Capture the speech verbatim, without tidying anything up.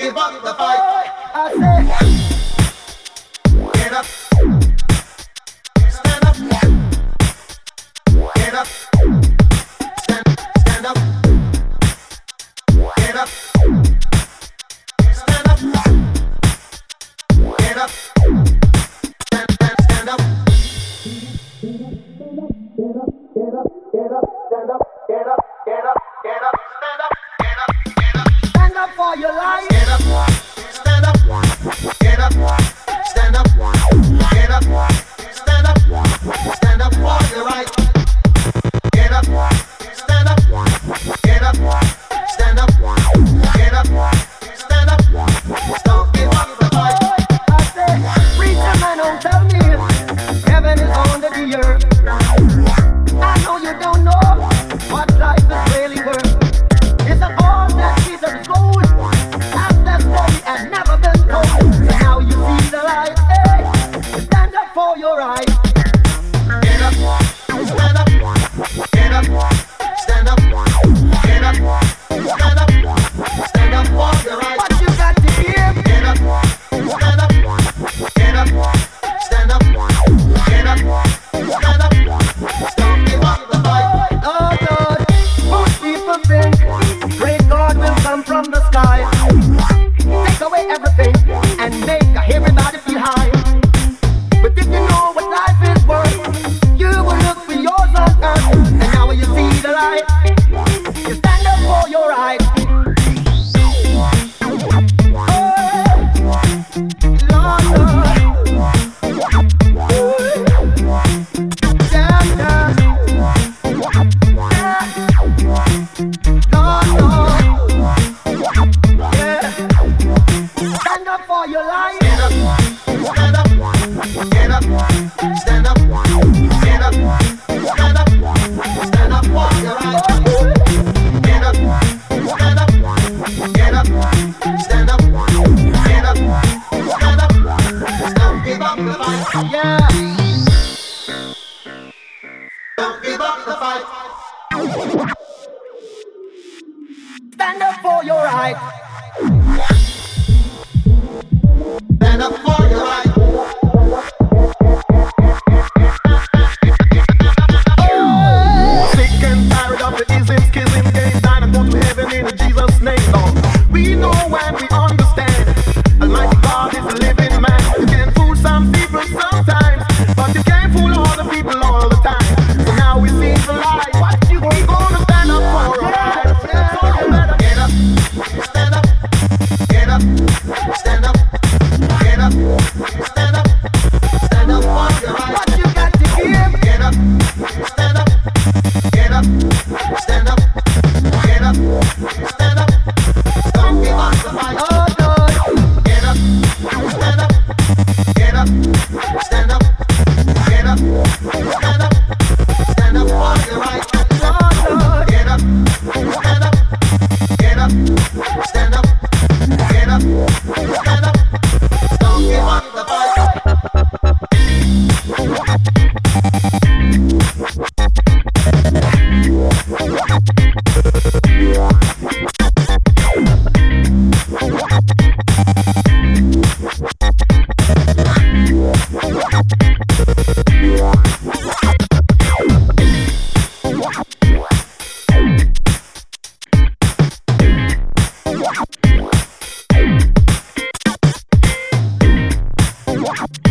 give up the fight. I say, get up, stand up, get up, stand, stand up, get up, stand up, get up, stand, stand, stand up. Get up, get up, get up, stand up, get up, get up, get up, stand up, get up, get up, stand up for your life. Get up, stand up, get up, stand up, get up, stand up, stand up for your right. Get up, stand up, get up, stand up, get up, stand up, don't give up the fight. I say, preacher man, don't tell me heaven is under the earth. I know you don't know what life is really worth. It's an all that Jesus is gold. Half that story has never been told. So now you see the light. Hey, stand up for your right. Get up, stand up, get up, stand up, get up, stand up, stand up for your right. What you got to give? Get up, stand up, get up, stand up, get up, stand up. Don't give up the fight. Oh God, most people think great God will come from the sky, take away everything and make everybody feel high. But if you know what life is worth, you will look for yours on earth. And now when you see the light, you stand up for your right. Oh, Lord, Lord. Yeah, yeah. Lord, Lord. Yeah. Stand up for your life. Get up, stand up, get up, stand up, get up, stand up, stand up for your right. Get up, stand up, get up, stand up, get up, stand up, don't give up the fight. Yeah. Don't give up the fight. Stand up for your right. Stand up for your right. Sick and tired of the ism, schism, game time and go to heaven in Jesus' name, Lord. We know and we understand Almighty God is a living man. You can fool some people sometimes, but you can't fool all the people all the time. So now we see the light. What you gonna stand up for? Alright, so you better Get up, stand up, get up, stand up, get up, stand up, stand up for your right. what you got to give. Get up, stand up, get up, stand up, get up, stand up, don't give up the fight. Oh Lord, Get up, stand up, get up, stand up, get up, stand up, stand up for your right. oh Lord. Get up, stand up, get up, stand up, get up, stand up, don't give up the fight. What?